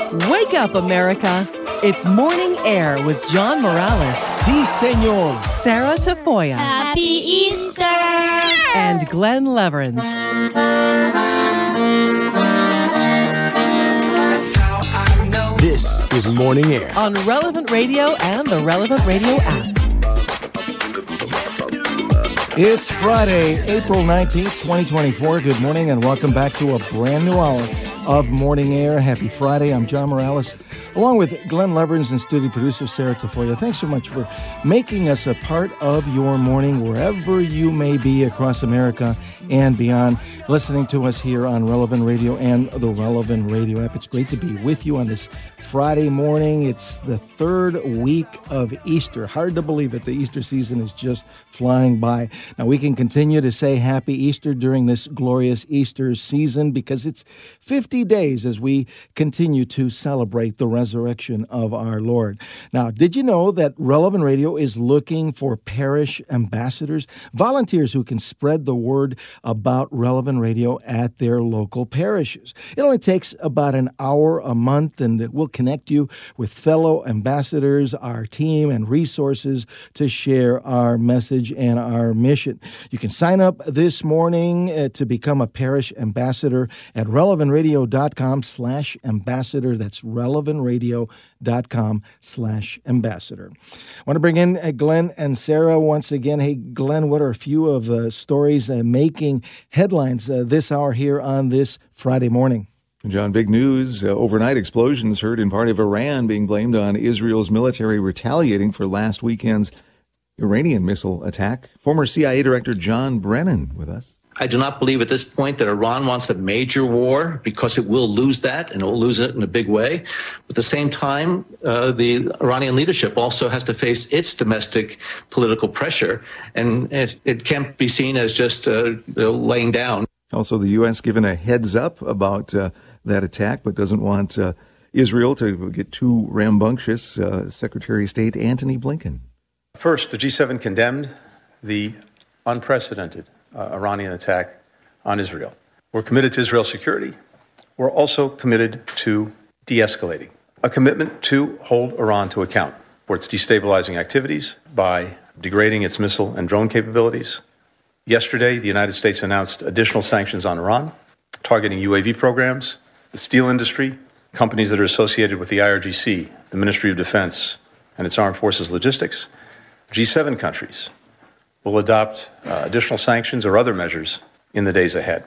Wake up, America. It's Morning Air with John Morales. Si, senor. Sarah Tafoya. Happy Easter! And Glenn Leverins. This is Morning Air On Relevant Radio and the Relevant Radio app. It's Friday, April 19th, 2024. Good morning and welcome back to a brand new hour of Morning Air. Happy Friday. I'm John Morales, along with Glenn Leverins and studio producer Sarah Tafoya. Thanks so much for making us a part of your morning wherever you may be across America and beyond, listening to us here on Relevant Radio and the Relevant Radio app. It's great to be with you on this Friday morning. It's the third week of Easter. Hard to believe it. The Easter season is just flying by. Now, we can continue to say Happy Easter during this glorious Easter season because it's 50 days as we continue to celebrate the resurrection of our Lord. Now, did you know that Relevant Radio is looking for parish ambassadors, volunteers who can spread the word about Relevant Radio at their local parishes? It only takes about an hour a month, and it will connect you with fellow ambassadors, our team, and resources to share our message and our mission. You can sign up this morning to become a parish ambassador at relevantradio.com/ambassador. That's relevantradio.com/ambassador. I want to bring in Glenn and Sarah once again. Hey, Glenn, what are a few of the stories making headlines this hour here on this Friday morning? John, big news. Overnight explosions heard in part of Iran being blamed on Israel's military retaliating for last weekend's Iranian missile attack. Former CIA Director John Brennan with us. I do not believe at this point that Iran wants a major war because it will lose that, and it will lose it in a big way. But at the same time, the Iranian leadership also has to face its domestic political pressure, and it can't be seen as just laying down. Also, the U.S. given a heads up about that attack, but doesn't want Israel to get too rambunctious. Secretary of State Antony Blinken. First, the G7 condemned the unprecedented Iranian attack on Israel. We're committed to Israel's security. We're also committed to de-escalating, a commitment to hold Iran to account for its destabilizing activities by degrading its missile and drone capabilities. Yesterday, the United States announced additional sanctions on Iran, targeting UAV programs, the steel industry, companies that are associated with the IRGC, the Ministry of Defense, and its armed forces logistics. G7 countries will adopt additional sanctions or other measures in the days ahead.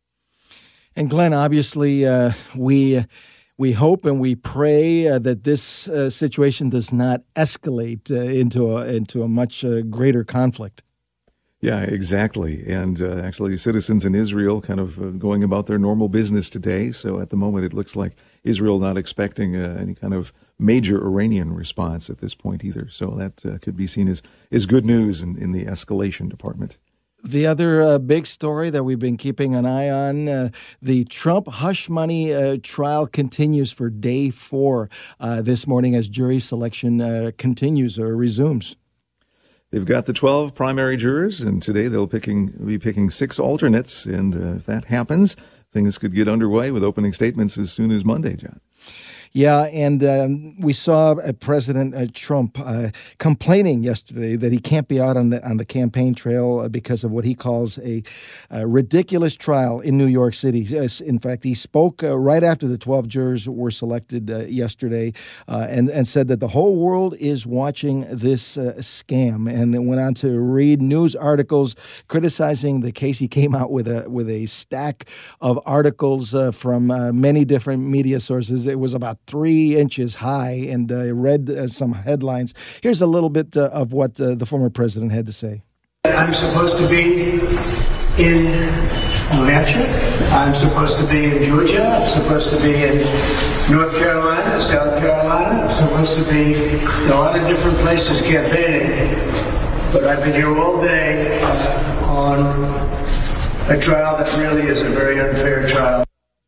And Glenn, obviously, we hope and we pray that this situation does not escalate into a much greater conflict. Yeah, exactly. And actually, citizens in Israel kind of going about their normal business today. So at the moment, it looks like Israel not expecting any kind of major Iranian response at this point either. So that could be seen as good news in the escalation department. The other big story that we've been keeping an eye on, the Trump hush money trial continues for day 4 this morning as jury selection continues or resumes. They've got the 12 primary jurors, and today they'll be picking 6 alternates. And if that happens, things could get underway with opening statements as soon as Monday, John. Yeah, and we saw President Trump complaining yesterday that he can't be out on the campaign trail because of what he calls a ridiculous trial in New York City. In fact, he spoke right after the 12 jurors were selected yesterday and said that the whole world is watching this scam, and went on to read news articles criticizing the case. He came out with a stack of articles from many different media sources. It was about 3 inches high, and I read some headlines. Here's a little bit of what the former president had to say. I'm supposed to be in New Hampshire. I'm supposed to be in Georgia. I'm supposed to be in North Carolina, South Carolina. I'm supposed to be in a lot of different places campaigning. But I've been here all day on a trial that really is a very unfair trial.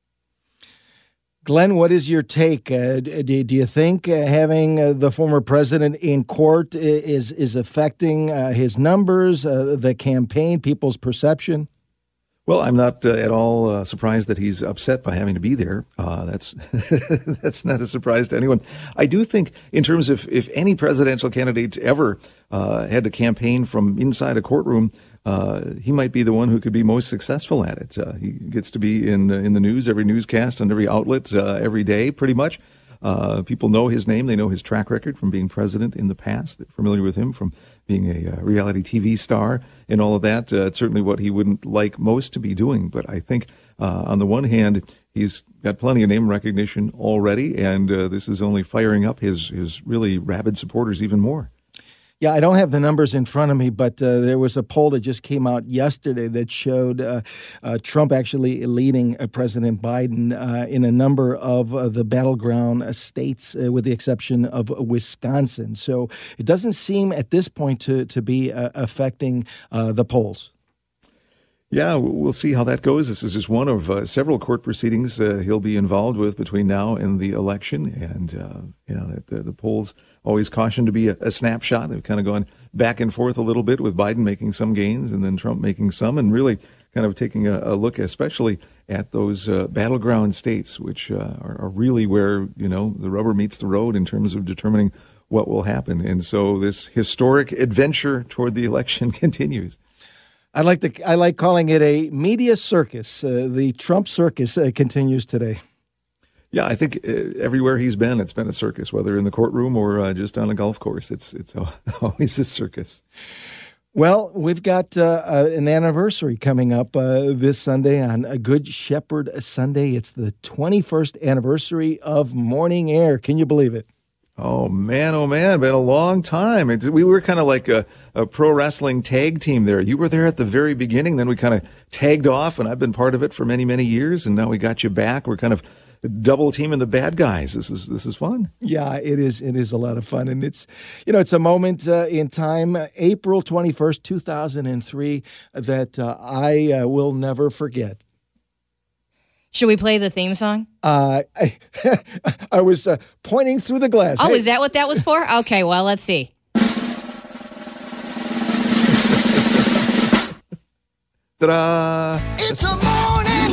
Glenn, what is your take? Do you think having the former president in court is affecting his numbers, the campaign, people's perception? Well, I'm not at all surprised that he's upset by having to be there. That's that's not a surprise to anyone. I do think, in terms of if any presidential candidates ever had to campaign from inside a courtroom, he might be the one who could be most successful at it. He gets to be in the news, every newscast on every outlet, every day, pretty much. People know his name. They know his track record from being president in the past. They're familiar with him from being a reality TV star and all of that. It's certainly what he wouldn't like most to be doing. But I think on the one hand, he's got plenty of name recognition already, and this is only firing up his really rabid supporters even more. Yeah, I don't have the numbers in front of me, but there was a poll that just came out yesterday that showed Trump actually leading President Biden in a number of the battleground states, with the exception of Wisconsin. So it doesn't seem at this point to be affecting the polls. Yeah, we'll see how that goes. This is just one of several court proceedings he'll be involved with between now and the election. And, the polls always caution to be a snapshot. They've kind of gone back and forth a little bit, with Biden making some gains and then Trump making some, and really kind of taking a look especially at those battleground states, which are really where, the rubber meets the road in terms of determining what will happen. And so this historic adventure toward the election continues. I like calling it a media circus. The Trump circus continues today. Yeah, I think everywhere he's been, it's been a circus, whether in the courtroom or just on a golf course. It's always a circus. Well, we've got an anniversary coming up this Sunday on a Good Shepherd Sunday. It's the 21st anniversary of Morning Air. Can you believe it? Oh, man, been a long time. We were kind of like a pro wrestling tag team there. You were there at the very beginning, then we kind of tagged off, and I've been part of it for many, many years, and now we got you back. We're kind of double teaming the bad guys. This is fun. Yeah, it is. It is a lot of fun, and it's a moment in time, April 21st, 2003, that I will never forget. Should we play the theme song? I was pointing through the glass. Oh, Hey. Is that what that was for? Okay, well, let's see. Ta-da! It's a morning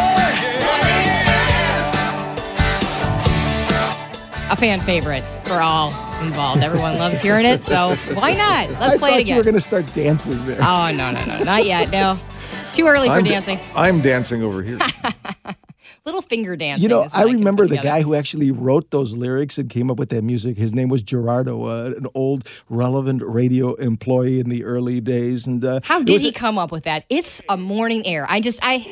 A fan favorite for all involved. Everyone loves hearing it, so why not? Let's play it I thought again. you were going to start dancing there. Oh, no, not yet. No. It's too early for dancing. I'm dancing over here. Little finger dancing. I remember the guy who actually wrote those lyrics and came up with that music. His name was Gerardo, an old relevant radio employee in the early days. And how did he come up with that? It's a morning air. Pen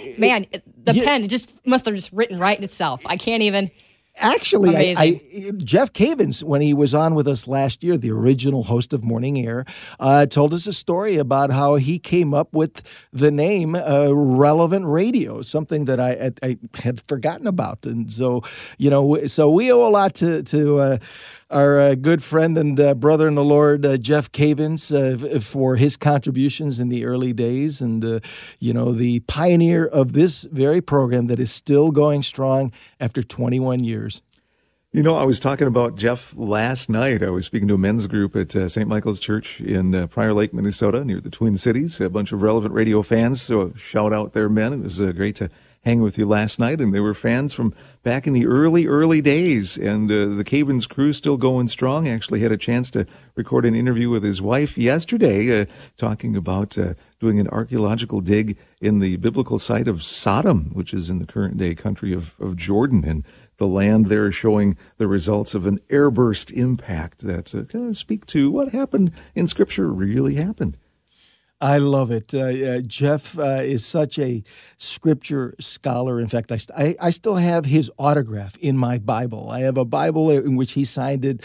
just must have just written right itself. I can't even. Actually, Jeff Cavins, when he was on with us last year, the original host of Morning Air, told us a story about how he came up with the name Relevant Radio, something that I had forgotten about. And so, so we owe a lot to our good friend and brother in the Lord, Jeff Cavins, for his contributions in the early days, and the pioneer of this very program that is still going strong after 21 years. I was talking about Jeff last night. I was speaking to a men's group at St. Michael's Church in Prior Lake, Minnesota, near the Twin Cities. A bunch of Relevant Radio fans, so shout out there, men. It was great to hang with you last night, and they were fans from back in the early days, and the Cavins crew still going strong. Actually had a chance to record an interview with his wife yesterday, talking about doing an archaeological dig in the biblical site of Sodom, which is in the current day country of Jordan, and the land there showing the results of an airburst impact that kind of speak to what happened in Scripture really happened. I love it. Jeff is such a scripture scholar. In fact, I still have his autograph in my Bible. I have a Bible in which he signed it,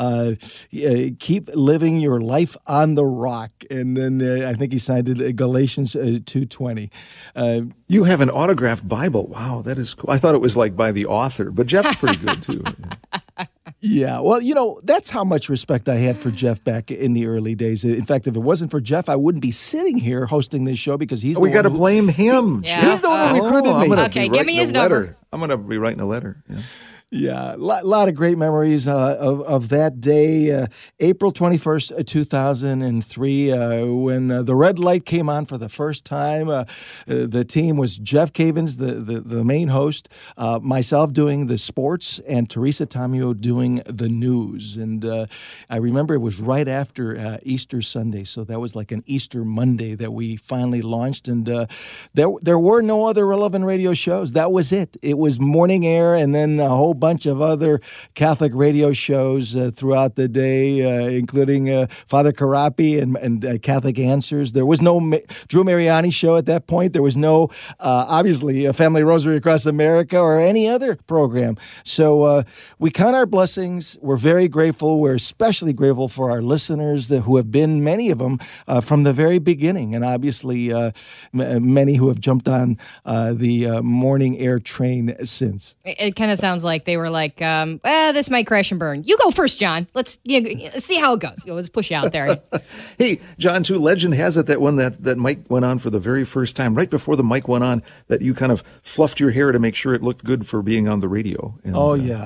keep living your life on the rock. And then I think he signed it Galatians 2:20. You have an autographed Bible. Wow, that is cool. I thought it was like by the author, but Jeff's pretty good too. Yeah, well, that's how much respect I had for Jeff back in the early days. In fact, if it wasn't for Jeff, I wouldn't be sitting here hosting this show because he's we got to blame him. Yeah. He's the one who recruited me. Okay, give me his number. I'm going to be writing a letter. Yeah. Yeah, a lot of great memories of that day, April 21st, 2003, when the red light came on for the first time. The team was Jeff Cavins, the main host, myself doing the sports, and Teresa Tomeo doing the news. And I remember it was right after Easter Sunday, so that was like an Easter Monday that we finally launched. And there were no other relevant radio shows. That was it. It was Morning Air, and then a whole bunch of other Catholic radio shows throughout the day, including Father Carapi and Catholic Answers. There was no Drew Mariani show at that point. There was no, obviously, a Family Rosary Across America or any other program. So we count our blessings. We're very grateful. We're especially grateful for our listeners who have been, many of them, from the very beginning, and obviously many who have jumped on the Morning Air train since. It kind of sounds like they were like, this might crash and burn. You go first, John. Let's see how it goes. Let's push you out there. Hey, John, too, legend has it that when that mic went on for the very first time, right before the mic went on, that you kind of fluffed your hair to make sure it looked good for being on the radio. And,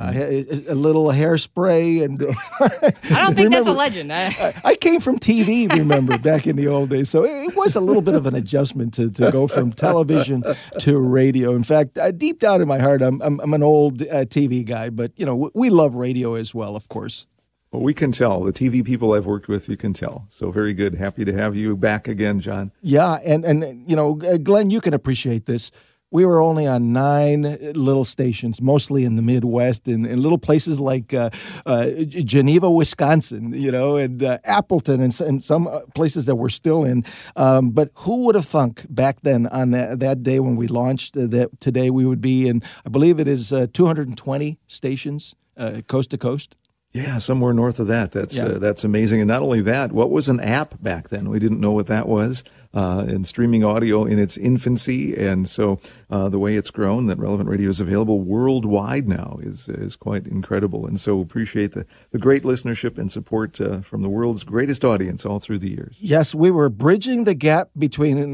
a little hairspray. And I don't think that's a legend. I came from TV, remember, back in the old days. So it was a little bit of an adjustment to go from television to radio. In fact, deep down in my heart, I'm an old TV guy, but, we love radio as well, of course. Well, we can tell. The TV people I've worked with, you can tell. So very good. Happy to have you back again, John. Yeah, and Glenn, you can appreciate this. We were only on 9 little stations, mostly in the Midwest, in little places like Geneva, Wisconsin, and Appleton, and some places that we're still in. But who would have thunk back then on that day when we launched that today we would be in, I believe it is 220 stations, coast to coast? Yeah, somewhere north of that. That's amazing. And not only that, what was an app back then? We didn't know what that was. And streaming audio in its infancy. And so the way it's grown, that Relevant Radio is available worldwide now is quite incredible. And so appreciate the great listenership and support from the world's greatest audience all through the years. Yes, we were bridging the gap between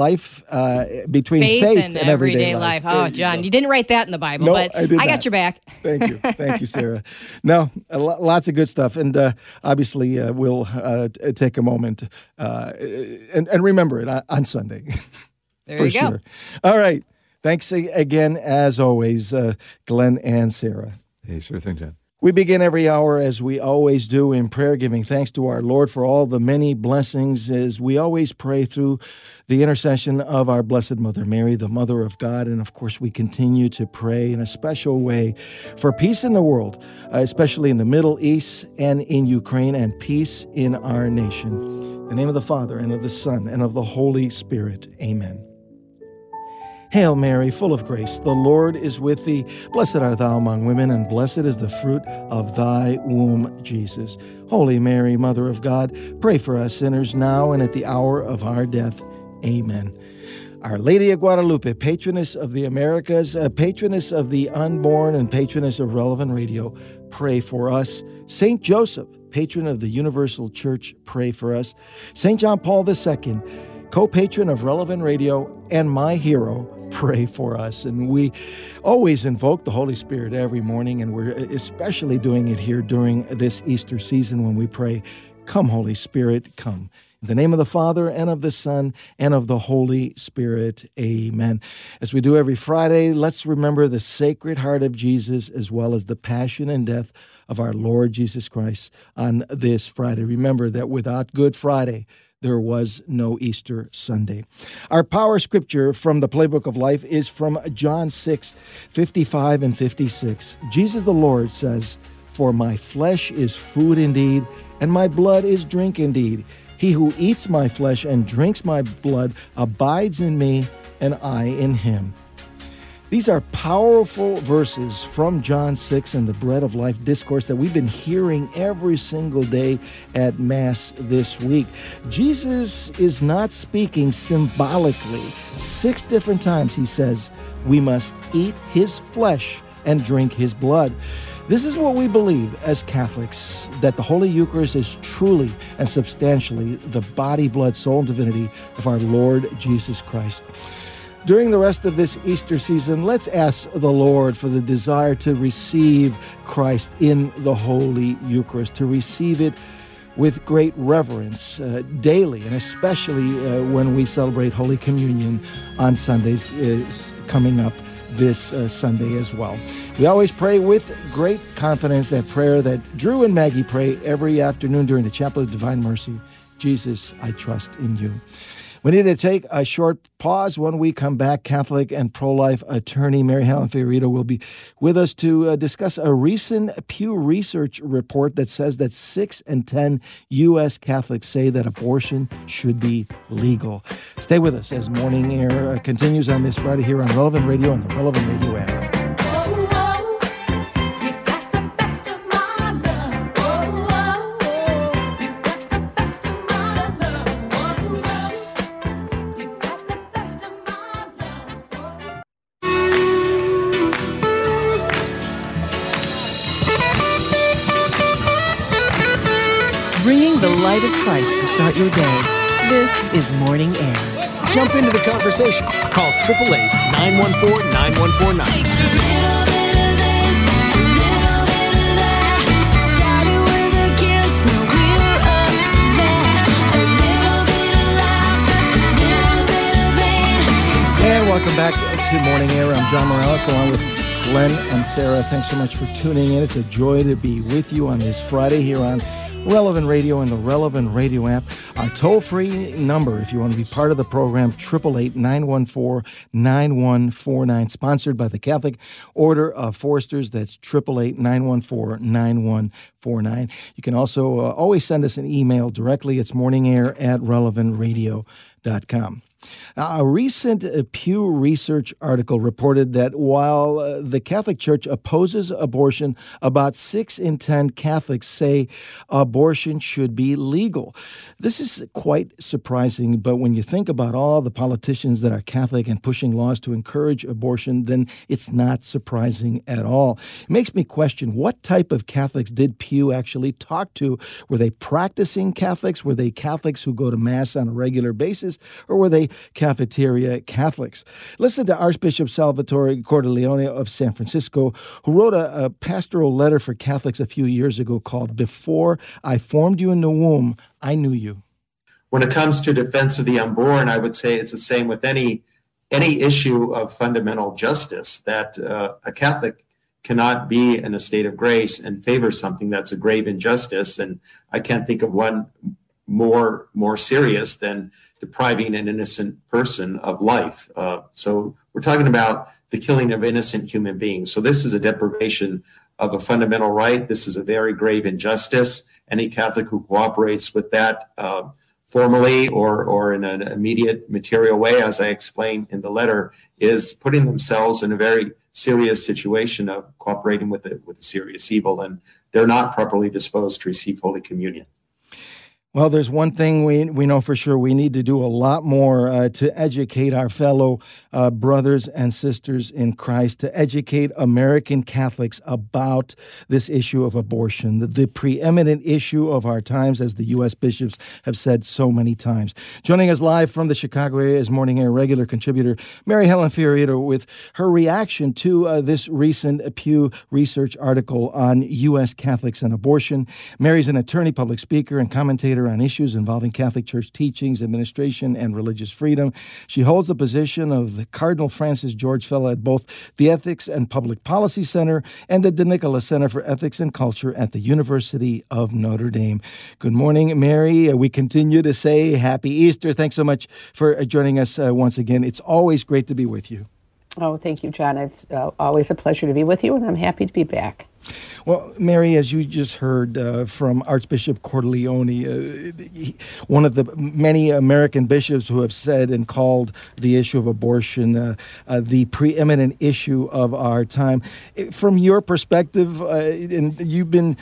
between faith and everyday life. Oh, John, you didn't write that in the Bible, but I got your back. Thank you. Thank you, Sarah. No, lots of good stuff. And obviously, we'll take a moment and remember it on Sunday. There you go. Sure. All right. Thanks again, as always, Glenn and Sarah. Hey, sure thing, John. We begin every hour, as we always do, in prayer, giving thanks to our Lord for all the many blessings, as we always pray through the intercession of our Blessed Mother Mary, the Mother of God. And, of course, we continue to pray in a special way for peace in the world, especially in the Middle East and in Ukraine, and peace in our nation. In the name of the Father, and of the Son, and of the Holy Spirit. Amen. Hail Mary, full of grace, the Lord is with thee. Blessed art thou among women, and blessed is the fruit of thy womb, Jesus. Holy Mary, Mother of God, pray for us sinners now and at the hour of our death. Amen. Our Lady of Guadalupe, patroness of the Americas, patroness of the unborn, and patroness of Relevant Radio, pray for us. Saint Joseph, patron of the Universal Church, pray for us. Saint John Paul II, co-patron of Relevant Radio and my hero, pray for us. And we always invoke the Holy Spirit every morning, and we're especially doing it here during this Easter season when we pray, "Come, Holy Spirit, come." In the name of the Father, and of the Son, and of the Holy Spirit. Amen. As we do every Friday, let's remember the Sacred Heart of Jesus, as well as the passion and death of our Lord Jesus Christ on this Friday. Remember that without Good Friday, there was no Easter Sunday. Our power scripture from the Playbook of Life is from John 6:55 and 56. Jesus the Lord says, "For my flesh is food indeed, and my blood is drink indeed. He who eats my flesh and drinks my blood abides in me, and I in him." These are powerful verses from John 6 and the Bread of Life discourse that we've been hearing every single day at Mass this week. Jesus is not speaking symbolically. 6 different times he says we must eat his flesh and drink his blood. This is what we believe as Catholics, that the Holy Eucharist is truly and substantially the body, blood, soul, and divinity of our Lord Jesus Christ. During the rest of this Easter season, let's ask the Lord for the desire to receive Christ in the Holy Eucharist, to receive it with great reverence daily, and especially when we celebrate Holy Communion on Sundays, coming up this Sunday as well. We always pray with great confidence that prayer that Drew and Maggie pray every afternoon during the Chapel of Divine Mercy. Jesus, I trust in you. We need to take a short pause. When we come back, Catholic and pro-life attorney Mary Helen Fiorito will be with us to discuss a recent Pew Research report that says that 6 in 10 U.S. Catholics say that abortion should be legal. Stay with us as Morning Air continues on this Friday here on Relevant Radio and the Relevant Radio app. Bringing the light of Christ to start your day. This is Morning Air. Jump into the conversation. Call 888-914-9149. And welcome back to Morning Air. I'm John Morales along with Glenn and Sarah. Thanks so much for tuning in. It's a joy to be with you on this Friday here on Relevant Radio and the Relevant Radio app. Our toll-free number, if you want to be part of the program, 888-914-9149, sponsored by the Catholic Order of Foresters. That's 888-914-9149. You can also always send us an email directly. It's morningair@relevantradio.com. Now, a recent Pew Research article reported that while the Catholic Church opposes abortion, about 6 in 10 Catholics say abortion should be legal. This is quite surprising, but when you think about all the politicians that are Catholic and pushing laws to encourage abortion, then it's not surprising at all. It makes me question, what type of Catholics did Pew actually talk to? Were they practicing Catholics? Were they Catholics who go to Mass on a regular basis? Or were they cafeteria Catholics? Listen to Archbishop Salvatore Cordileone of San Francisco, who wrote a pastoral letter for Catholics a few years ago called "Before I Formed You in the Womb, I Knew You." When it comes to defense of the unborn, I would say it's the same with any issue of fundamental justice, that a Catholic cannot be in a state of grace and favor something that's a grave injustice. And I can't think of one more serious than depriving an innocent person of life. So we're talking about the killing of innocent human beings. So this is a deprivation of a fundamental right. This is a very grave injustice. Any Catholic who cooperates with that formally or in an immediate material way, as I explained in the letter, is putting themselves in a very serious situation of cooperating with a serious evil, and they're not properly disposed to receive Holy Communion. Well, there's one thing we know for sure. We need to do a lot more to educate our fellow brothers and sisters in Christ, to educate American Catholics about this issue of abortion, the preeminent issue of our times, as the U.S. bishops have said so many times. Joining us live from the Chicago area is Morning Air regular contributor Mary Helen Fiorito with her reaction to this recent Pew Research article on U.S. Catholics and abortion. Mary's an attorney, public speaker, and commentator on issues involving Catholic Church teachings, administration, and religious freedom. She holds the position of the Cardinal Francis George Fellow at both the Ethics and Public Policy Center and the De Nicola Center for Ethics and Culture at the University of Notre Dame. Good morning, Mary. We continue to say Happy Easter. Thanks so much for joining us once again. It's always great to be with you. Oh, thank you, John. It's always a pleasure to be with you, and I'm happy to be back. Well, Mary, as you just heard from Archbishop Cordileone, one of the many American bishops who have said and called the issue of abortion the preeminent issue of our time. From your perspective, and you've been,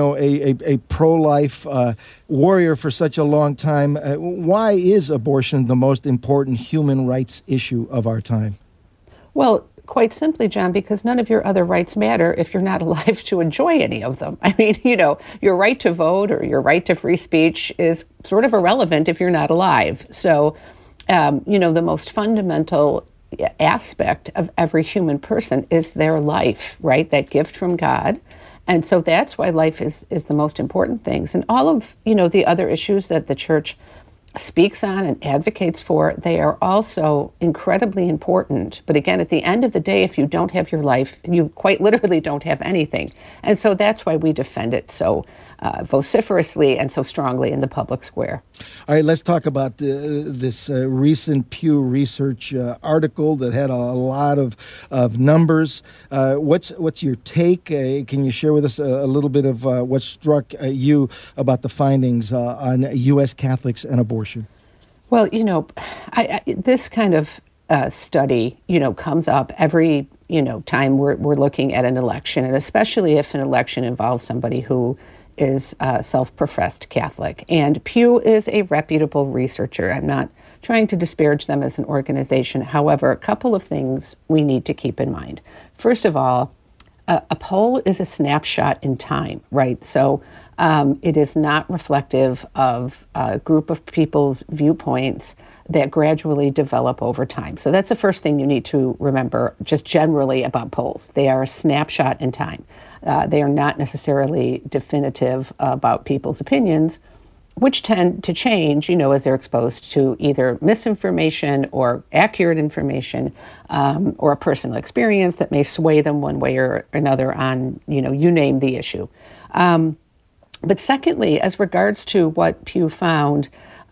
a pro-life warrior for such a long time, why is abortion the most important human rights issue of our time? Well, quite simply, John, because none of your other rights matter if you're not alive to enjoy any of them. I mean, your right to vote or your right to free speech is sort of irrelevant if you're not alive. So, the most fundamental aspect of every human person is their life, right? That gift from God. And so that's why life is the most important things. And all of, the other issues that the church speaks on and advocates for, they are also incredibly important. But again, at the end of the day, if you don't have your life, you quite literally don't have anything. And so that's why we defend it so vociferously and so strongly in the public square. All right, let's talk about this recent Pew Research article that had a lot of numbers. What's your take? Can you share with us a little bit of what struck you about the findings on U.S. Catholics and abortion? Well, this kind of study, comes up every, time we're looking at an election, and especially if an election involves somebody who is self-professed Catholic. And Pew is a reputable researcher. I'm not trying to disparage them as an organization. However, a couple of things we need to keep in mind. First of all, a poll is a snapshot in time, right? So it is not reflective of a group of people's viewpoints that gradually develop over time. So that's the first thing you need to remember just generally about polls. They are a snapshot in time. They are not necessarily definitive about people's opinions, which tend to change, as they're exposed to either misinformation or accurate information, or a personal experience that may sway them one way or another on, you name the issue. But secondly, as regards to what Pew found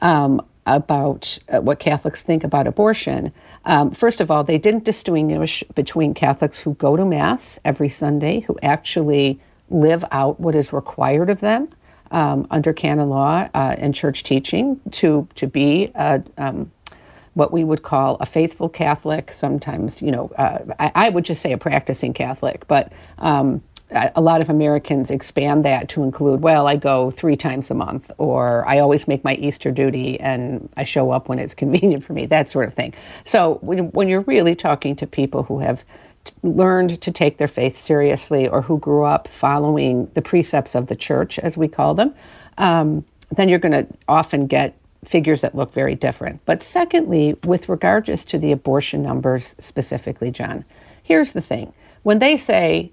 about what Catholics think about abortion, first of all, they didn't distinguish between Catholics who go to Mass every Sunday, who actually live out what is required of them under canon law and church teaching to be what we would call a faithful Catholic. Sometimes, I would just say a practicing Catholic, but a lot of Americans expand that to include, well, I go 3 times a month, or I always make my Easter duty and I show up when it's convenient for me, that sort of thing. So when you're really talking to people who have learned to take their faith seriously, or who grew up following the precepts of the church, as we call them, then you're going to often get figures that look very different. But secondly, with regards to the abortion numbers specifically, John, here's the thing. When they say,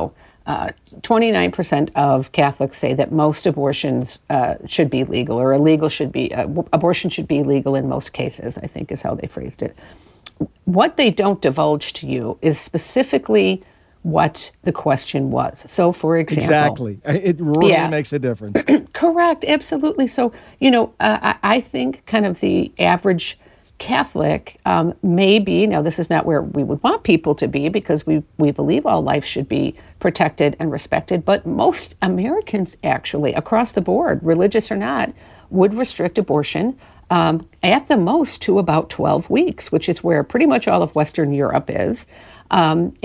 29% of Catholics say that most abortions should be legal, or abortion should be legal in most cases, I think is how they phrased it. What they don't divulge to you is specifically what the question was. So, for example... Exactly. It really makes a difference. Correct. Absolutely. So, I think kind of the average Catholic may be, now this is not where we would want people to be, because we believe all life should be protected and respected, but most Americans actually, across the board, religious or not, would restrict abortion at the most to about 12 weeks, which is where pretty much all of Western Europe is. And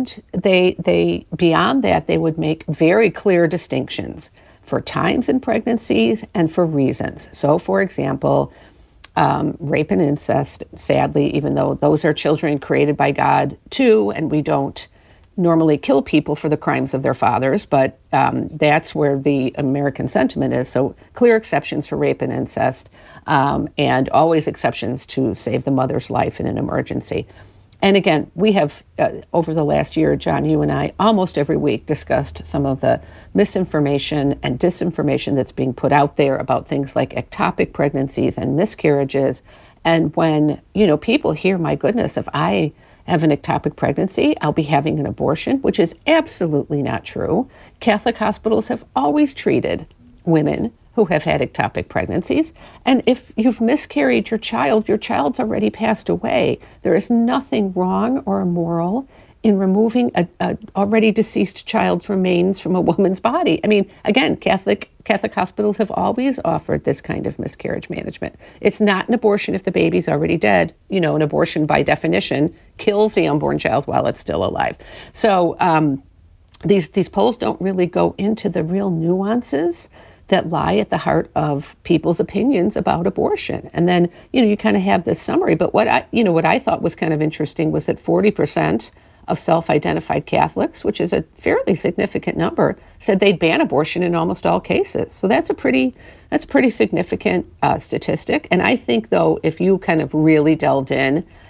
they beyond that, they would make very clear distinctions for times in pregnancies and for reasons. So, for example, rape and incest, sadly, even though those are children created by God too, and we don't normally kill people for the crimes of their fathers, but that's where the American sentiment is. So clear exceptions for rape and incest, and always exceptions to save the mother's life in an emergency. And again, we have, over the last year, John, you and I, almost every week discussed some of the misinformation and disinformation that's being put out there about things like ectopic pregnancies and miscarriages. And when, people hear, my goodness, if I have an ectopic pregnancy, I'll be having an abortion, which is absolutely not true. Catholic hospitals have always treated women who have had ectopic pregnancies. And if you've miscarried your child's already passed away. There is nothing wrong or immoral in removing a already deceased child's remains from a woman's body. I mean, again, Catholic hospitals have always offered this kind of miscarriage management. It's not an abortion if the baby's already dead. An abortion by definition kills the unborn child while it's still alive. So these polls don't really go into the real nuances that lie at the heart of people's opinions about abortion. And then, you kind of have this summary. But what I thought was kind of interesting was that 40% of self-identified Catholics, which is a fairly significant number, said they'd ban abortion in almost all cases. So that's a pretty significant statistic. And I think, though, if you kind of really delved in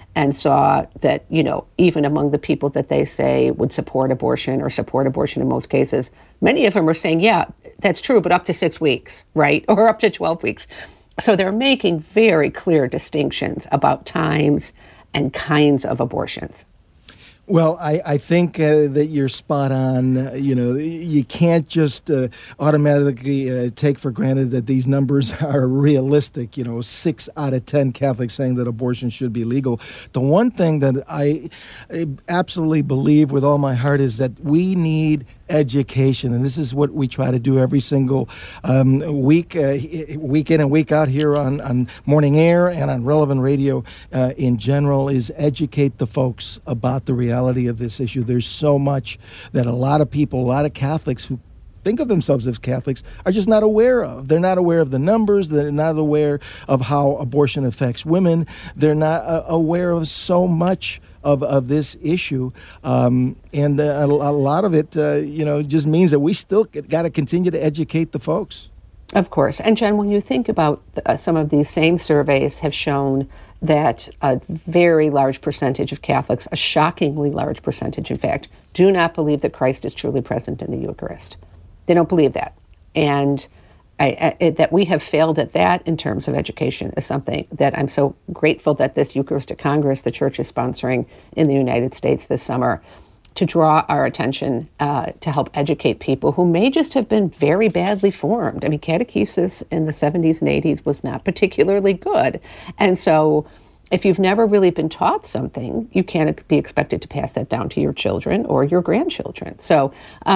and saw that, even among the people that they say would support abortion or support abortion in most cases, many of them are saying, yeah, that's true, but up to 6 weeks, right? Or up to 12 weeks. So they're making very clear distinctions about times and kinds of abortions. Well, I think that you're spot on. You can't just automatically take for granted that these numbers are realistic. 6 out of 10 Catholics saying that abortion should be legal. The one thing that I absolutely believe with all my heart is that we need education, and this is what we try to do every single week in and week out here on Morning Air and on Relevant Radio in general, is educate the folks about the reality of this issue. There's so much that a lot of people, a lot of Catholics who think of themselves as Catholics are just not aware of. They're not aware of the numbers. They're not aware of how abortion affects women. They're not aware of so much of this issue, and a lot of it, just means that we still got to continue to educate the folks. Of course. And Jen, when you think about some of these same surveys have shown that a very large percentage of Catholics, a shockingly large percentage, in fact, do not believe that Christ is truly present in the Eucharist. They don't believe that. And that we have failed at that in terms of education is something that I'm so grateful that this Eucharistic Congress the Church is sponsoring in the United States this summer to draw our attention to help educate people who may just have been very badly formed. I mean, catechesis in the 70s and 80s was not particularly good. And so if you've never really been taught something, you can't be expected to pass that down to your children or your grandchildren. So,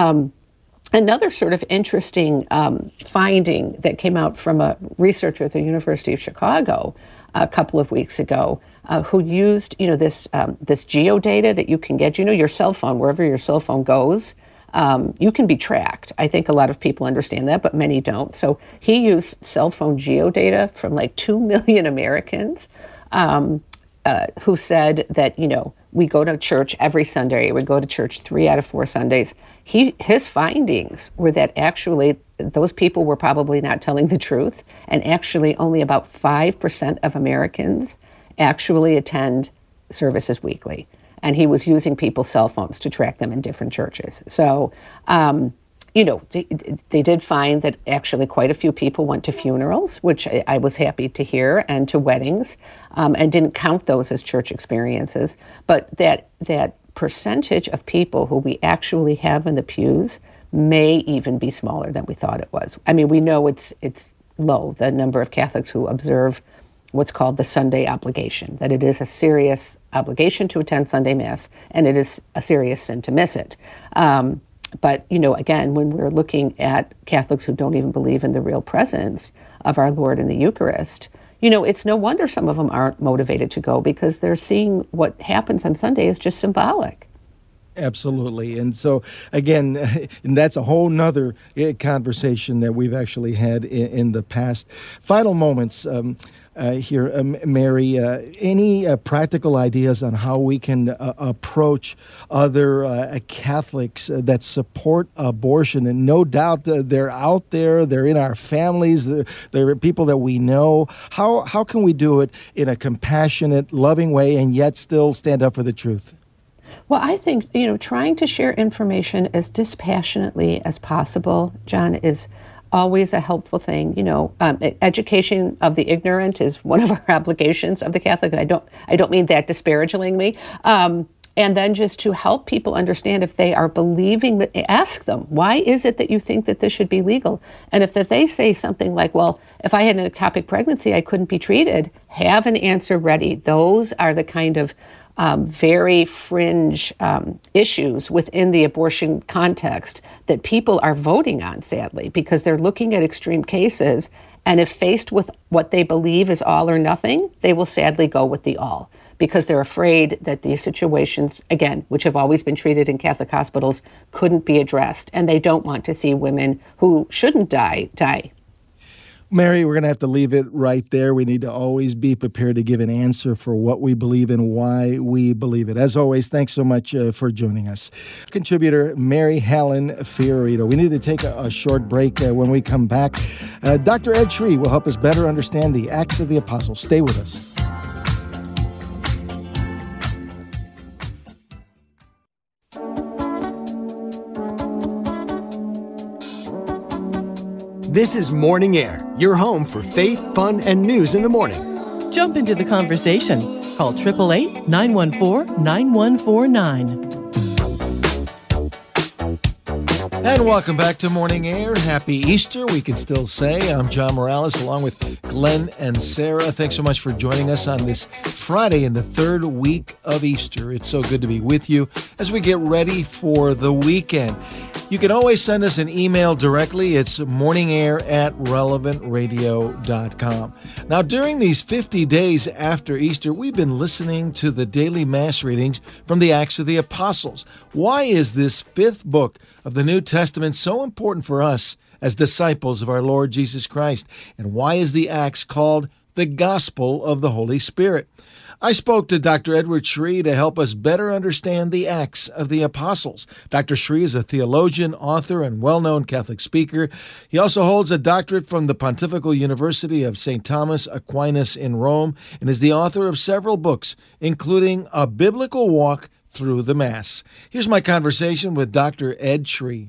another sort of interesting finding that came out from a researcher at the University of Chicago a couple of weeks ago, who used, this geodata that you can get, your cell phone, wherever your cell phone goes, you can be tracked. I think a lot of people understand that, but many don't. So he used cell phone geodata from like 2 million Americans who said that, we go to church every Sunday. We go to church 3 out of 4 Sundays. His findings were that actually those people were probably not telling the truth, and actually only about 5% of Americans actually attend services weekly. And he was using people's cell phones to track them in different churches. So, they did find that actually quite a few people went to funerals, which I was happy to hear, and to weddings, and didn't count those as church experiences. But that percentage of people who we actually have in the pews may even be smaller than we thought it was. I mean, we know it's low, the number of Catholics who observe what's called the Sunday obligation, that it is a serious obligation to attend Sunday Mass, and it is a serious sin to miss it. But, again, when we're looking at Catholics who don't even believe in the real presence of our Lord in the Eucharist, it's no wonder some of them aren't motivated to go, because they're seeing what happens on Sunday is just symbolic. Absolutely. And so, again, and that's a whole nother conversation that we've actually had in the past. Final moments here, Mary, any practical ideas on how we can approach other Catholics that support abortion? And no doubt they're out there, they're in our families, they're people that we know. How can we do it in a compassionate, loving way and yet still stand up for the truth? Well, I think, trying to share information as dispassionately as possible, John, is always a helpful thing. Education of the ignorant is one of our obligations of the Catholic. I don't mean that disparagingly. And then just to help people understand, if they are believing, ask them, why is it that you think that this should be legal? And if they say something like, well, if I had an ectopic pregnancy, I couldn't be treated, have an answer ready. Those are the kind of very fringe issues within the abortion context that people are voting on, sadly, because they're looking at extreme cases, and if faced with what they believe is all or nothing, they will sadly go with the all, because they're afraid that these situations, again, which have always been treated in Catholic hospitals, couldn't be addressed, and they don't want to see women who shouldn't die. Mary, we're going to have to leave it right there. We need to always be prepared to give an answer for what we believe and why we believe it. As always, thanks so much for joining us. Contributor Mary Helen Fiorito. We need to take a short break. When we come back, Dr. Ed Sri will help us better understand the Acts of the Apostles. Stay with us. This is Morning Air, your home for faith, fun, and news in the morning. Jump into the conversation. Call 888-914-9149. And welcome back to Morning Air. Happy Easter, we can still say. I'm John Morales along with Glenn and Sarah. Thanks so much for joining us on this Friday in the third week of Easter. It's so good to be with you as we get ready for the weekend. You can always send us an email directly. It's morningair@relevantradio.com. Now, during these 50 days after Easter, we've been listening to the daily Mass readings from the Acts of the Apostles. Why is this fifth book of the New Testament so important for us as disciples of our Lord Jesus Christ? And why is the Acts called the Gospel of the Holy Spirit? I spoke to Dr. Edward Sri to help us better understand the Acts of the Apostles. Dr. Sri is a theologian, author, and well-known Catholic speaker. He also holds a doctorate from the Pontifical University of St. Thomas Aquinas in Rome and is the author of several books, including A Biblical Walk Through the Mass. Here's my conversation with Dr. Ed Sri.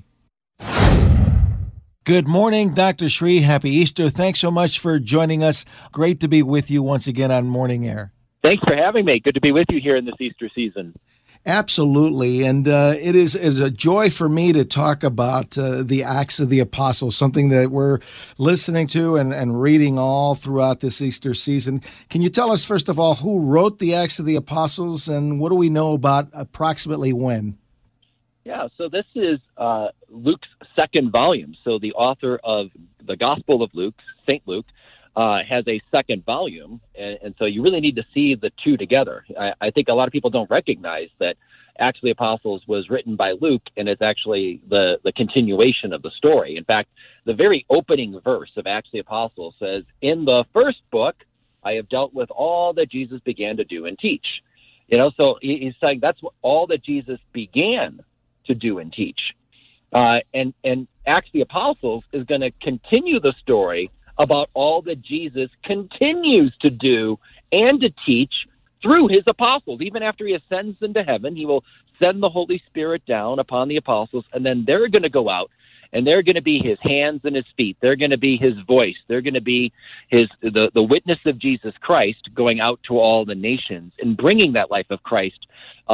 Good morning, Dr. Sri. Happy Easter. Thanks so much for joining us. Great to be with you once again on Morning Air. Thanks for having me. Good to be with you here in this Easter season. Absolutely. And it is a joy for me to talk about the Acts of the Apostles, something that we're listening to and reading all throughout this Easter season. Can you tell us, first of all, who wrote the Acts of the Apostles and what do we know about approximately when? Yeah, so this is Luke's second volume. So the author of the Gospel of Luke, St. Luke, has a second volume, and so you really need to see the two together. I think a lot of people don't recognize that Acts of the Apostles was written by Luke, and it's actually the continuation of the story. In fact, the very opening verse of Acts of the Apostles says, "In the first book, I have dealt with all that Jesus began to do and teach." You know, so he's saying that's all that Jesus began to do and teach. And Acts of the Apostles is going to continue the story about all that Jesus continues to do and to teach through his apostles. Even after he ascends into heaven, he will send the Holy Spirit down upon the apostles, and then they're going to go out, and they're going to be his hands and his feet. They're going to be his voice. They're going to be the witness of Jesus Christ going out to all the nations and bringing that life of Christ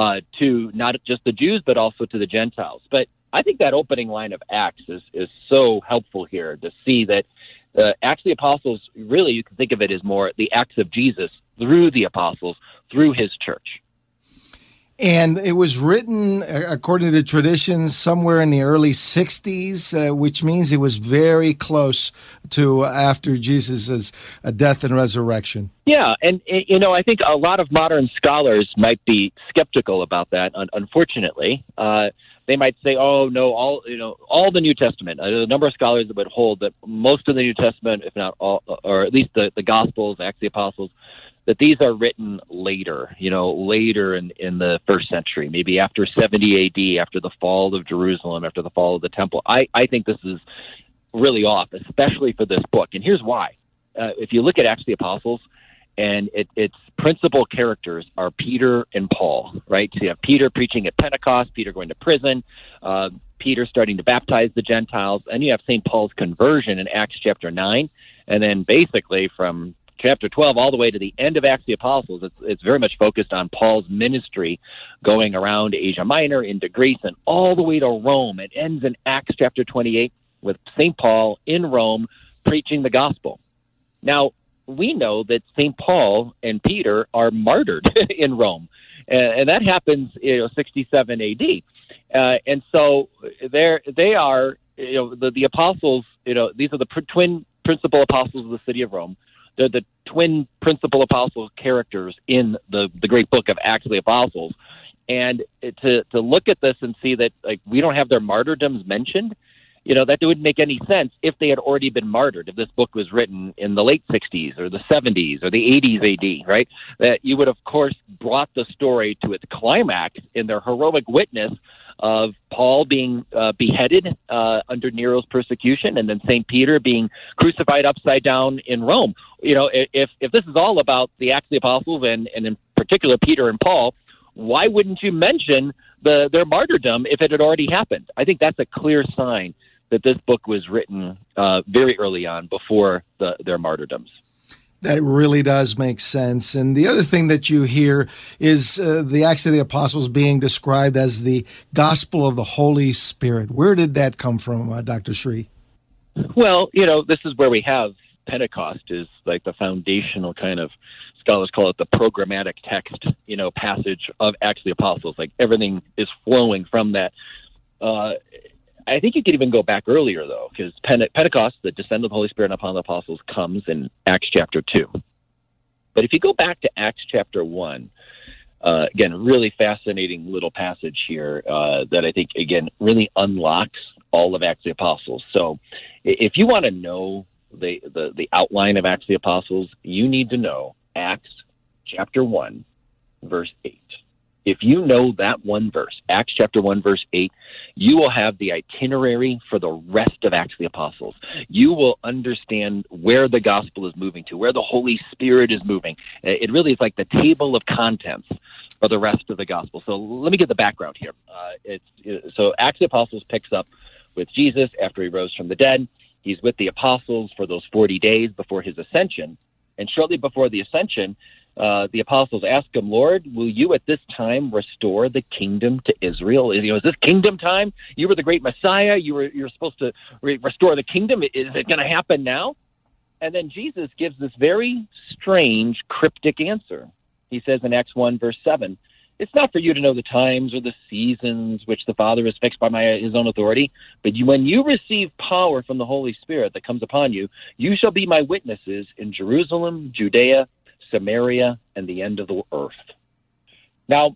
to not just the Jews, but also to the Gentiles. But I think that opening line of Acts is so helpful here to see that Acts of the Apostles, really, you can think of it as more the acts of Jesus through the apostles, through his church. And it was written, according to traditions, somewhere in the early 60s, which means it was very close to after Jesus' death and resurrection. Yeah, and, you know, I think a lot of modern scholars might be skeptical about that, unfortunately. They might say, "Oh no, all the New Testament." There's a number of scholars that would hold that most of the New Testament, if not all, or at least the Gospels, Acts of the Apostles, that these are written later. Later in the first century, maybe after 70 A.D., after the fall of Jerusalem, after the fall of the temple. I think this is really off, especially for this book, and here's why. If you look at Acts of the Apostles, and its principal characters are Peter and Paul, right? So you have Peter preaching at Pentecost, Peter going to prison, Peter starting to baptize the Gentiles, and you have St. Paul's conversion in Acts chapter 9. And then basically from chapter 12 all the way to the end of Acts of the Apostles, it's very much focused on Paul's ministry going around Asia Minor, into Greece, and all the way to Rome. It ends in Acts chapter 28 with St. Paul in Rome preaching the gospel. Now, we know that St. Paul and Peter are martyred in Rome, and that happens, 67 A.D. And so they are, the apostles. These are the twin principal apostles of the city of Rome. They're the twin principal apostle characters in the great book of Acts of the Apostles. And to look at this and see that we don't have their martyrdoms mentioned. That wouldn't make any sense if they had already been martyred, if this book was written in the late 60s or the 70s or the 80s AD, right? That you would, of course, brought the story to its climax in their heroic witness of Paul being beheaded under Nero's persecution, and then St. Peter being crucified upside down in Rome. If this is all about the Acts of the Apostles and in particular Peter and Paul, why wouldn't you mention their martyrdom if it had already happened? I think that's a clear sign that this book was written very early on before their martyrdoms. That really does make sense. And the other thing that you hear is the Acts of the Apostles being described as the gospel of the Holy Spirit. Where did that come from, Dr. Sri? Well, this is where we have Pentecost is like the foundational kind of, scholars call it the programmatic text, passage of Acts of the Apostles. Like everything is flowing from that. I think you could even go back earlier, though, because Pentecost, the descent of the Holy Spirit upon the apostles, comes in Acts chapter 2. But if you go back to Acts chapter 1, again, really fascinating little passage here that I think, again, really unlocks all of Acts of the Apostles. So if you want to know the outline of Acts of the Apostles, you need to know Acts chapter 1, verse 8. If you know that one verse, Acts chapter 1, verse 8, you will have the itinerary for the rest of Acts of the Apostles. You will understand where the gospel is moving to, where the Holy Spirit is moving. It really is like the table of contents for the rest of the gospel. So let me get the background here. So Acts of the Apostles picks up with Jesus after he rose from the dead. He's with the apostles for those 40 days before his ascension. And shortly before the ascension, the apostles ask him, Lord, will you at this time restore the kingdom to Israel? Is this kingdom time? You were the great Messiah. You're supposed to restore the kingdom. Is it going to happen now? And then Jesus gives this very strange, cryptic answer. He says in Acts 1, verse 7, it's not for you to know the times or the seasons which the Father has fixed by his own authority, but when you receive power from the Holy Spirit that comes upon you, you shall be my witnesses in Jerusalem, Judea, Samaria, and the end of the earth. Now,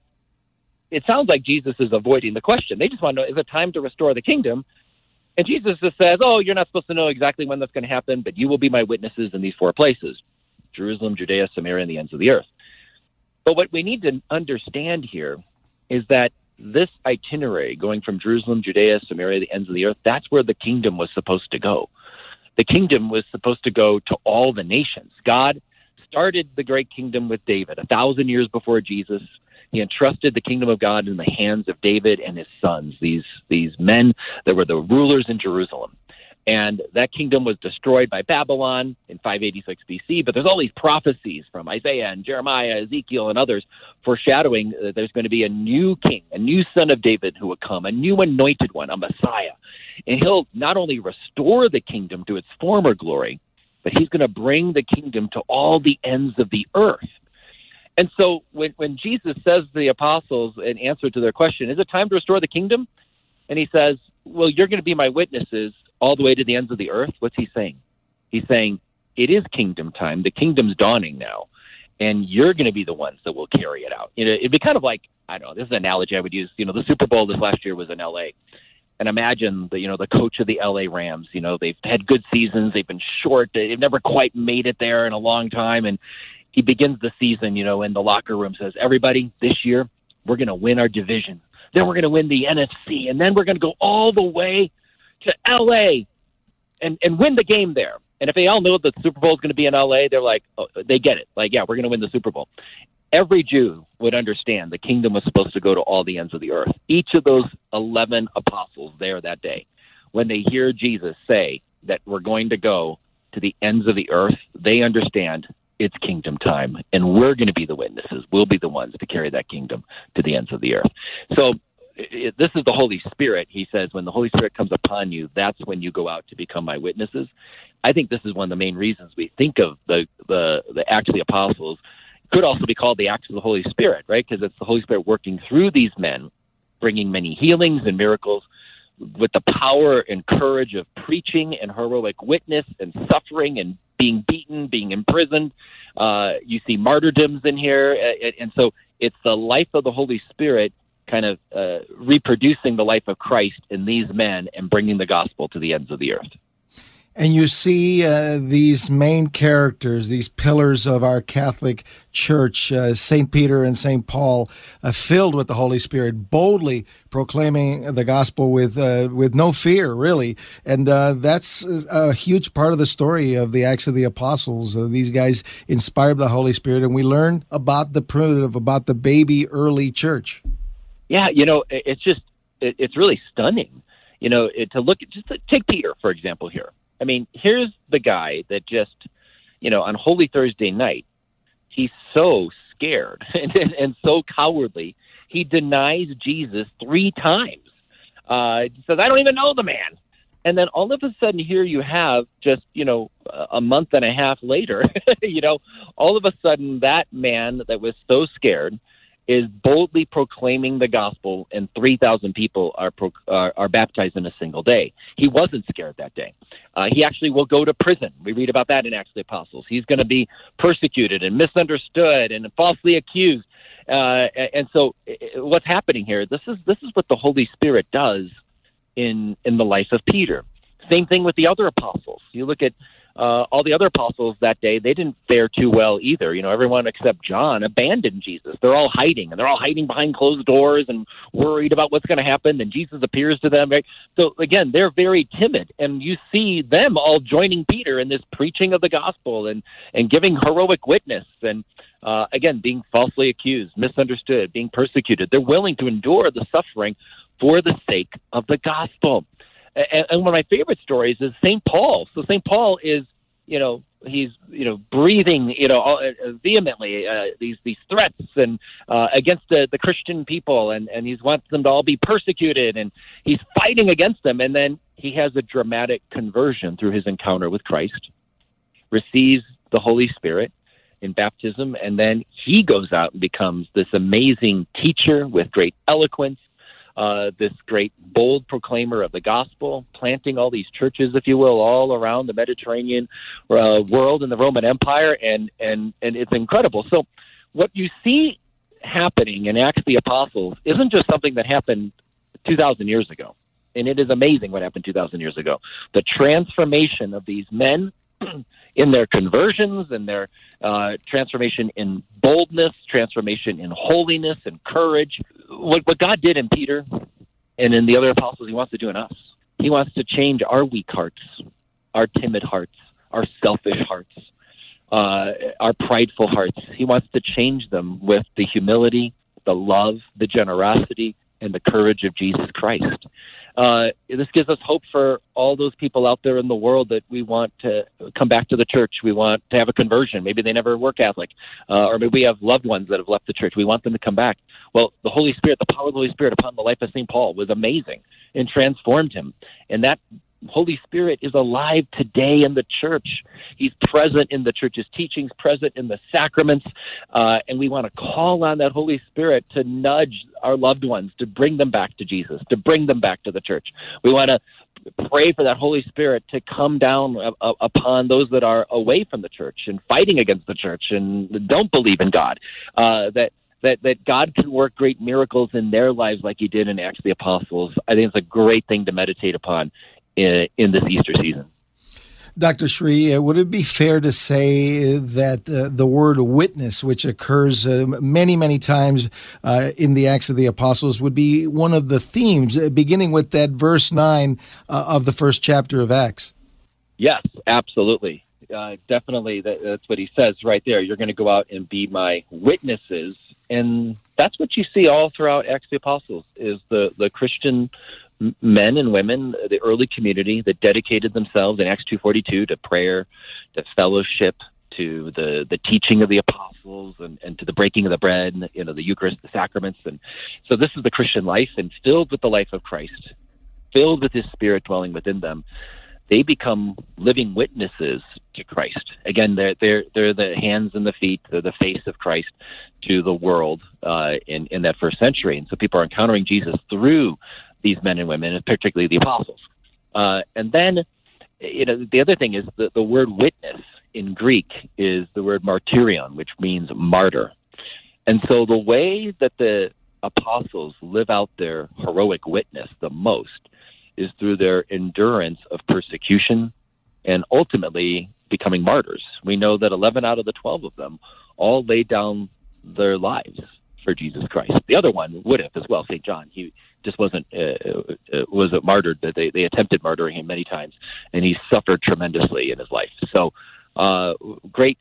it sounds like Jesus is avoiding the question. They just want to know, is it time to restore the kingdom? And Jesus just says, you're not supposed to know exactly when that's going to happen, but you will be my witnesses in these 4 places, Jerusalem, Judea, Samaria, and the ends of the earth. But what we need to understand here is that this itinerary going from Jerusalem, Judea, Samaria, the ends of the earth, that's where the kingdom was supposed to go. The kingdom was supposed to go to all the nations. God started the great kingdom with David 1,000 years before Jesus. He entrusted the kingdom of God in the hands of David and his sons, these men that were the rulers in Jerusalem. And that kingdom was destroyed by Babylon in 586 BC. But there's all these prophecies from Isaiah and Jeremiah, Ezekiel, and others foreshadowing that there's going to be a new king, a new son of David who will come, a new anointed one, a Messiah. And he'll not only restore the kingdom to its former glory, but he's going to bring the kingdom to all the ends of the earth. And so when Jesus says to the apostles in answer to their question, is it time to restore the kingdom? And he says, well, you're going to be my witnesses all the way to the ends of the earth. What's he saying? He's saying it is kingdom time. The kingdom's dawning now, and you're going to be the ones that will carry it out. It'd be kind of like, I don't know, this is an analogy I would use. The Super Bowl this last year was in L.A., and imagine the coach of the L.A. Rams. They've had good seasons. They've been short. They've never quite made it there in a long time, and he begins the season, in the locker room, says, everybody, this year we're going to win our division. Then we're going to win the NFC, and then we're going to go all the way to L.A. and win the game there. And if they all know that the Super Bowl is going to be in L.A., they're like, they get it. Like, yeah, we're going to win the Super Bowl. Every Jew would understand the kingdom was supposed to go to all the ends of the earth. Each of those 11 apostles there that day, when they hear Jesus say that we're going to go to the ends of the earth, they understand it's kingdom time, and we're going to be the witnesses. We'll be the ones to carry that kingdom to the ends of the earth. So this is the Holy Spirit. He says, when the Holy Spirit comes upon you, that's when you go out to become my witnesses. I think this is one of the main reasons we think of the Acts of the Apostles. Could also be called the Acts of the Holy Spirit, right? Because it's the Holy Spirit working through these men, bringing many healings and miracles with the power and courage of preaching and heroic witness and suffering and being beaten, being imprisoned. You see martyrdoms in here. And so it's the life of the Holy Spirit kind of reproducing the life of Christ in these men and bringing the gospel to the ends of the earth. And you see these main characters, these pillars of our Catholic Church, St. Peter and St. Paul, filled with the Holy Spirit, boldly proclaiming the gospel with no fear, really. And that's a huge part of the story of the Acts of the Apostles. These guys inspired by the Holy Spirit, and we learn about the primitive, about the baby early church. Yeah, it's really stunning. to take Peter, for example, here. I mean, here's the guy that just, on Holy Thursday night, he's so scared and so cowardly. He denies Jesus 3 times. He says, I don't even know the man. And then all of a sudden here you have just, a month and a half later, all of a sudden that man that was so scared is boldly proclaiming the gospel, and 3,000 people are baptized in a single day. He wasn't scared that day. He actually will go to prison. We read about that in Acts of the Apostles. He's going to be persecuted and misunderstood and falsely accused. And so what's happening here, this is what the Holy Spirit does in the life of Peter. Same thing with the other apostles. You look at all the other apostles that day, they didn't fare too well either. Everyone except John abandoned Jesus. They're all hiding, and they're all hiding behind closed doors and worried about what's going to happen. And Jesus appears to them. Right? So again, they're very timid, and you see them all joining Peter in this preaching of the gospel and giving heroic witness. And again, being falsely accused, misunderstood, being persecuted. They're willing to endure the suffering for the sake of the gospel. And one of my favorite stories is St. Paul. So St. Paul is, he's, breathing, vehemently these threats and against the Christian people, and he wants them to all be persecuted, and he's fighting against them. And then he has a dramatic conversion through his encounter with Christ, receives the Holy Spirit in baptism, and then he goes out and becomes this amazing teacher with great eloquence, this great bold proclaimer of the gospel, planting all these churches, if you will, all around the Mediterranean world and the Roman Empire, and it's incredible. So what you see happening in Acts of the Apostles isn't just something that happened 2,000 years ago, and it is amazing what happened 2,000 years ago. The transformation of these men in their conversions and their transformation in boldness, transformation in holiness and courage. What God did in Peter and in the other apostles, he wants to do in us. He wants to change our weak hearts, our timid hearts, our selfish hearts, our prideful hearts. He wants to change them with the humility, the love, the generosity, and the courage of Jesus Christ. This gives us hope for all those people out there in the world that we want to come back to the church. We want to have a conversion. Maybe they never were Catholic, or maybe we have loved ones that have left the church. We want them to come back. Well, the Holy Spirit, the power of the Holy Spirit upon the life of St. Paul was amazing and transformed him. And that Holy Spirit is alive today in the church. He's present in the church's teachings, present in the sacraments, and we want to call on that Holy Spirit to nudge our loved ones, to bring them back to Jesus, to bring them back to the church. We want to pray for that Holy Spirit to come down upon those that are away from the church and fighting against the church and don't believe in God, that God can work great miracles in their lives like he did in Acts of the Apostles. I think it's a great thing to meditate upon in this Easter season. Dr. Sri, would it be fair to say that the word witness, which occurs many, many times in the Acts of the Apostles, would be one of the themes, beginning with that verse 9 of the first chapter of Acts? Yes, absolutely. Definitely, that's what he says right there. You're going to go out and be my witnesses. And that's what you see all throughout Acts of the Apostles, is the Christian men and women, the early community that dedicated themselves in Acts 2:42 to prayer, to fellowship, to the teaching of the apostles, and to the breaking of the bread, and, the Eucharist, the sacraments. And so this is the Christian life, and filled with the life of Christ, filled with his Spirit dwelling within them. They become living witnesses to Christ. Again, they're the hands and the feet, they're the face of Christ to the world in that first century. And so people are encountering Jesus through these men and women, and particularly the apostles. And then, the other thing is the word witness in Greek is the word martyrion, which means martyr. And so the way that the apostles live out their heroic witness the most is through their endurance of persecution and ultimately becoming martyrs. We know that 11 out of the 12 of them all laid down their lives for Jesus Christ. The other one would have as well, St. John. He just wasn't martyred. They attempted murdering him many times, and he suffered tremendously in his life. So great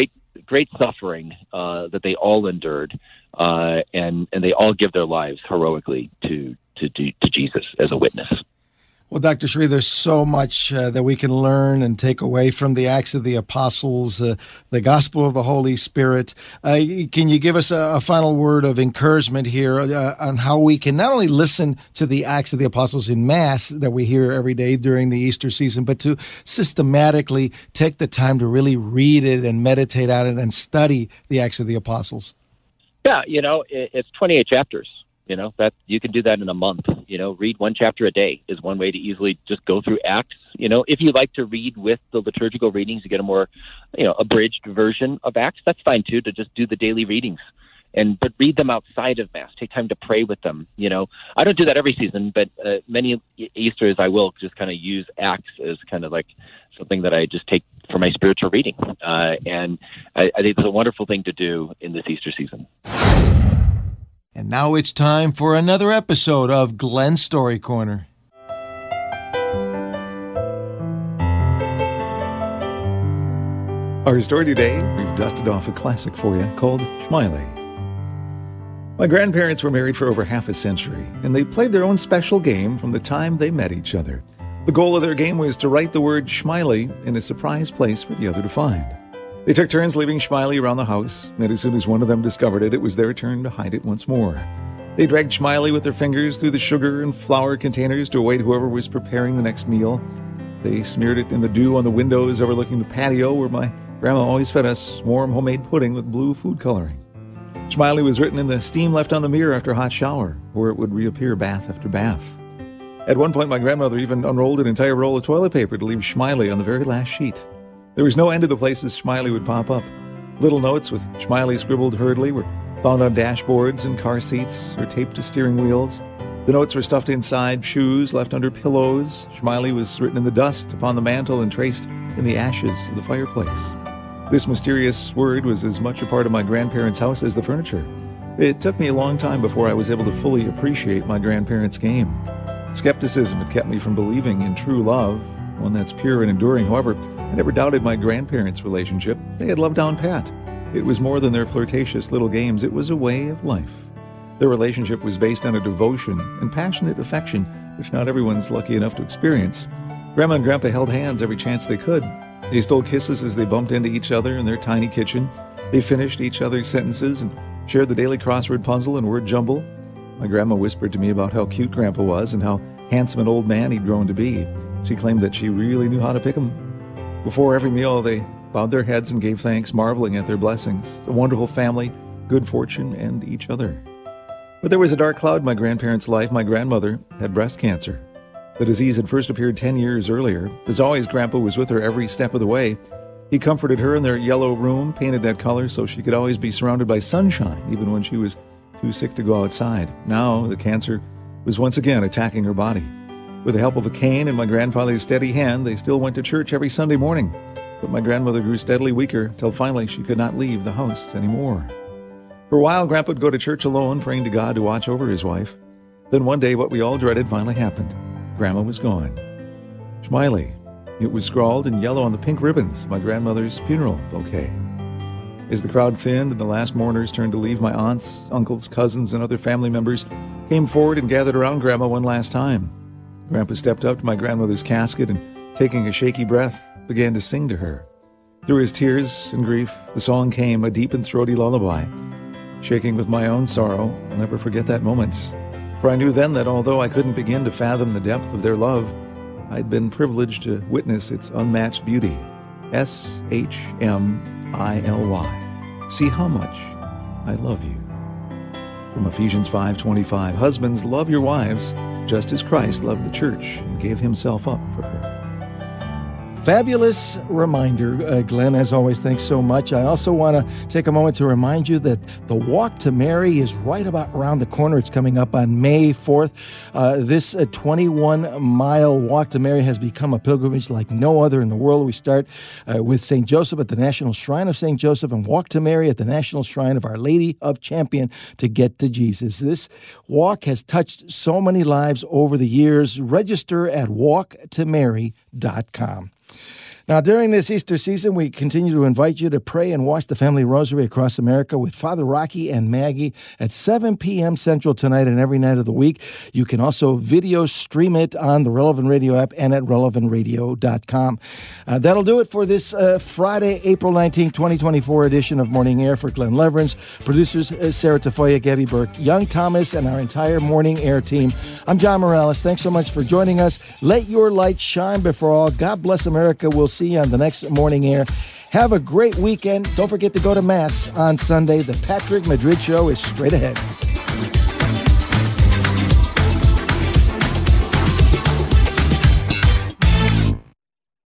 suffering that they all endured, and they all give their lives heroically to Jesus as a witness. Well, Dr. Sri, there's so much that we can learn and take away from the Acts of the Apostles, the Gospel of the Holy Spirit. Can you give us a final word of encouragement here on how we can not only listen to the Acts of the Apostles in Mass that we hear every day during the Easter season, but to systematically take the time to really read it and meditate on it and study the Acts of the Apostles? Yeah, it's 28 chapters. That you can do that in a month. Read one chapter a day is one way to easily just go through Acts. If you like to read with the liturgical readings, you get a more, abridged version of Acts. That's fine too, to just do the daily readings. But read them outside of Mass. Take time to pray with them. I don't do that every season, but many Easters I will just kind of use Acts as kind of like something that I just take for my spiritual reading. And I think it's a wonderful thing to do in this Easter season. And now it's time for another episode of Glenn's Story Corner. Our story today, we've dusted off a classic for you called Shmiley. My grandparents were married for over half a century, and they played their own special game from the time they met each other. The goal of their game was to write the word Shmiley in a surprise place for the other to find. They took turns leaving Shmiley around the house, and as soon as one of them discovered it, it was their turn to hide it once more. They dragged Shmiley with their fingers through the sugar and flour containers to await whoever was preparing the next meal. They smeared it in the dew on the windows overlooking the patio where my grandma always fed us warm homemade pudding with blue food coloring. Shmiley was written in the steam left on the mirror after a hot shower, where it would reappear bath after bath. At one point, my grandmother even unrolled an entire roll of toilet paper to leave Shmiley on the very last sheet. There was no end to the places Shmiley would pop up. Little notes with Shmiley scribbled hurriedly were found on dashboards and car seats or taped to steering wheels. The notes were stuffed inside shoes left under pillows. Shmiley was written in the dust upon the mantel and traced in the ashes of the fireplace. This mysterious word was as much a part of my grandparents' house as the furniture. It took me a long time before I was able to fully appreciate my grandparents' game. Skepticism had kept me from believing in true love, one that's pure and enduring. However, I never doubted my grandparents' relationship. They had love down pat. It was more than their flirtatious little games. It was a way of life. Their relationship was based on a devotion and passionate affection, which not everyone's lucky enough to experience. Grandma and Grandpa held hands every chance they could. They stole kisses as they bumped into each other in their tiny kitchen. They finished each other's sentences and shared the daily crossword puzzle and word jumble. My grandma whispered to me about how cute Grandpa was and how handsome an old man he'd grown to be. She claimed that she really knew how to pick him. Before every meal, they bowed their heads and gave thanks, marveling at their blessings, a wonderful family, good fortune, and each other. But there was a dark cloud in my grandparents' life. My grandmother had breast cancer. The disease had first appeared 10 years earlier. As always, Grandpa was with her every step of the way. He comforted her in their yellow room, painted that color so she could always be surrounded by sunshine, even when she was too sick to go outside. Now, the cancer was once again attacking her body. With the help of a cane and my grandfather's steady hand, they still went to church every Sunday morning. But my grandmother grew steadily weaker, till finally she could not leave the house anymore. For a while, Grandpa would go to church alone, praying to God to watch over his wife. Then one day, what we all dreaded finally happened. Grandma was gone. Shmiley. It was scrawled in yellow on the pink ribbons, my grandmother's funeral bouquet. As the crowd thinned and the last mourners turned to leave, my aunts, uncles, cousins, and other family members came forward and gathered around Grandma one last time. Grandpa stepped up to my grandmother's casket and, taking a shaky breath, began to sing to her. Through his tears and grief, the song came, a deep and throaty lullaby. Shaking with my own sorrow, I'll never forget that moment. For I knew then that although I couldn't begin to fathom the depth of their love, I'd been privileged to witness its unmatched beauty. Shmily. See how much I love you. From Ephesians 5:25, husbands, love your wives, just as Christ loved the church and gave himself up for her. Fabulous reminder, Glenn, as always, thanks so much. I also want to take a moment to remind you that the Walk to Mary is right about around the corner. It's coming up on May 4th. This 21-mile Walk to Mary has become a pilgrimage like no other in the world. We start with St. Joseph at the National Shrine of St. Joseph and walk to Mary at the National Shrine of Our Lady of Champion to get to Jesus. This walk has touched so many lives over the years. Register at walktomary.com. Now, during this Easter season, we continue to invite you to pray and watch the Family Rosary across America with Father Rocky and Maggie at 7 p.m. Central tonight and every night of the week. You can also video stream it on the Relevant Radio app and at relevantradio.com. That'll do it for this Friday, April 19, 2024 edition of Morning Air. For Glenn Leverins, producers Sarah Tafoya, Gabby Burke, Young Thomas, and our entire Morning Air team, I'm John Morales. Thanks so much for joining us. Let your light shine before all. God bless America. We'll see you on the next Morning Air. Have a great weekend. Don't forget to go to Mass on Sunday. The Patrick Madrid Show is straight ahead.